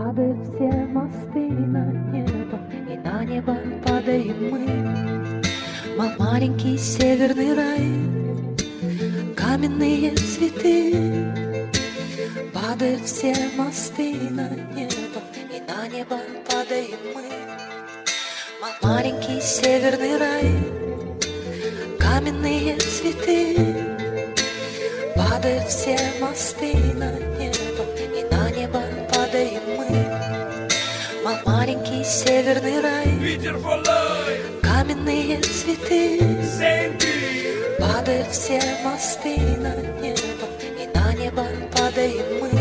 Падают все мосты на небо, и на небо падаем мы. Маленький северный рай, каменные цветы. Падают все мосты на небо, и на небо падаем мы. Маленький северный рай, каменные цветы. Падают все мосты на небо, и на небо падаем мы. Маленький северный рай, каменные цветы. Падают все мосты на небо, и на небо падаем мы.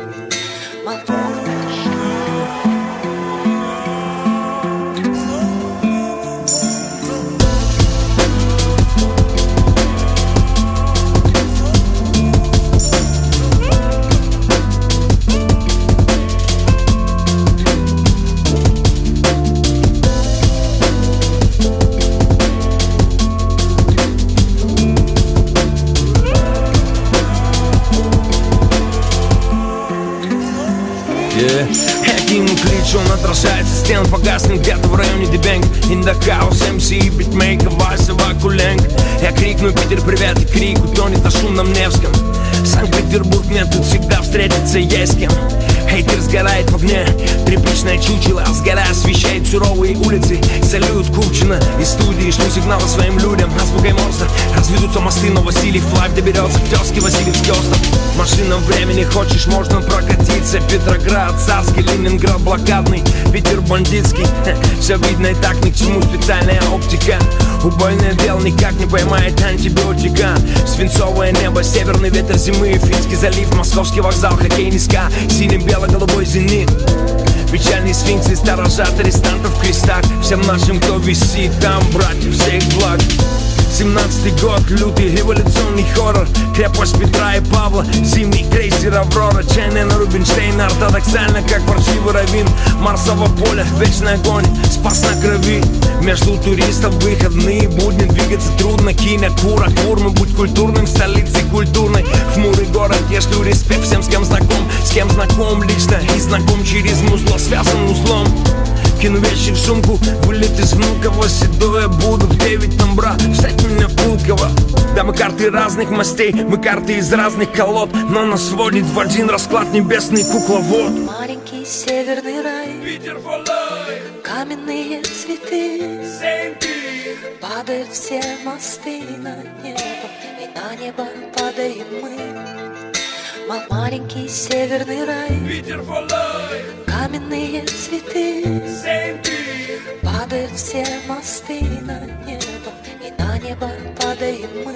Один клич, он отражается стен, погаснет где-то в районе Дебенг. In the house, MC, битмейкер, Вася Вакуленг. Я крикну: Питер, привет, и крик утонет на шумном Невском. Санкт-Петербург, мне тут всегда встретиться есть с кем. Хейтер сгорает в огне, тряпичное чучело, сгорая освещает суровые улицы. Салют Купчина из студии, шлю сигналы своим людям. Азбукой Морзе разведутся мосты, но Васильев Лайв доберется к тезке Васильевский остров. Машина времени, хочешь, можно прокатиться. Петроград, Царский, Ленинград блокадный, Питер бандитский. Все видно и так, ни к чему специальная оптика. Убойное дело никак не поймает антибиотика. Свинцовое небо, северный ветер зимы, Финский залив, Московский вокзал, хоккейный ска, синим бело-голубой зенит. Печальные сфинксы сторожат арестантов в крестах. Всем нашим, кто висит там, братьев, всех благ. 17-й год, лютый революционный хоррор. Крепость Петра и Павла, зимний крейсер Аврора. Чайная на Рубинштейна, ортодоксально, как ворчливый раввин. Марсово поле, вечный огонь, спас на крови. Между туристов выходные будни, двигаться трудно. Киня, Кура, Курмы, будь культурным, столицей культурной. Хмурый город, я шлю респект всем, с кем знаком лично. И знаком через музло, связан узлом. Кину вещи в сумку, вылет из Внуково. Седое буду в 9 номбра, встать меня в Пулково. Да, мы карты разных мастей, мы карты из разных колод, но нас сводит в один расклад небесный кукловод. Маленький северный рай, каменные цветы. Падают все мосты на небо, и на небо падаем мы. Маленький северный рай, каменные цветы. Падают все мосты на небо, и на небо падаем мы.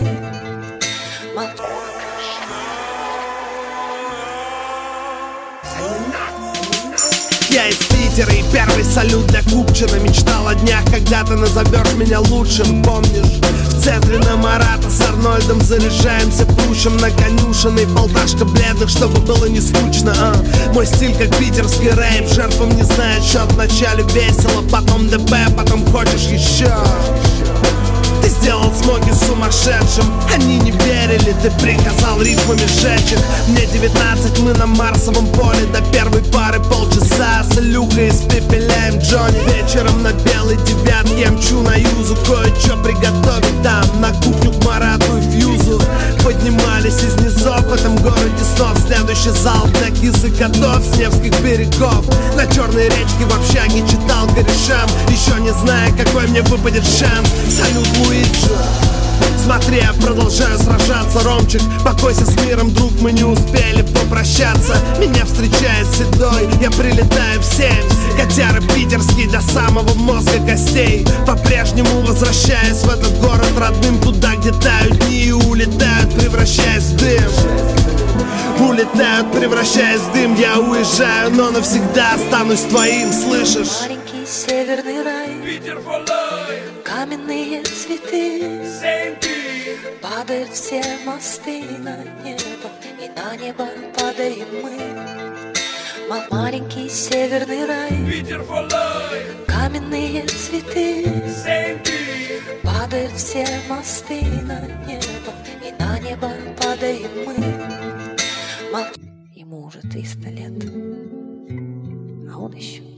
Я из Питера, и первый салют для Купчина. Мечтал о днях, когда ты назовешь меня лучшим. Помнишь, в центре на Марата с Арнольдом заряжаемся, пушим на конюшенной. Полташка бледных, чтобы было не скучно. Мой стиль как питерский рэп, жертвам не знает счет. Вначале весело, потом ДП, потом хочешь еще. Ты сделал смоги сумасшедшим, они не верили, ты приказал рифмами сжечь их. Мне 19, мы на Марсовом поле, до первой пары полчаса. С Илюхой испепеляем Джонни. Вечером на белой девятке я мчу на Юзу, кое-что приготовить там, на кухню к Марату и Фьюзу. Поднимались из низов в этом городе снов. Следующий зал для кис и котов с Невских берегов. На черной речке в общаге читал корешам, еще не зная, какой мне выпадет шанс. Салют, Луиджи. Смотри, я продолжаю сражаться, Ромчик. Покойся с миром, друг, мы не успели попрощаться. Меня встречает седой, я прилетаю в 7. Котяры питерский до самого мозга костей. По-прежнему возвращаясь в этот город родным, туда, где тают дни и улетают, превращаясь в дым. Улетают, превращаясь в дым. Я уезжаю, но навсегда останусь твоим, слышишь? Маленький северный рай, каменные цветы. Падают все мосты на небо, и на небо падаем мы. Маленький северный рай, каменные цветы. Падают все мосты на небо, и на небо падаем мы. Ему уже 300 лет, он еще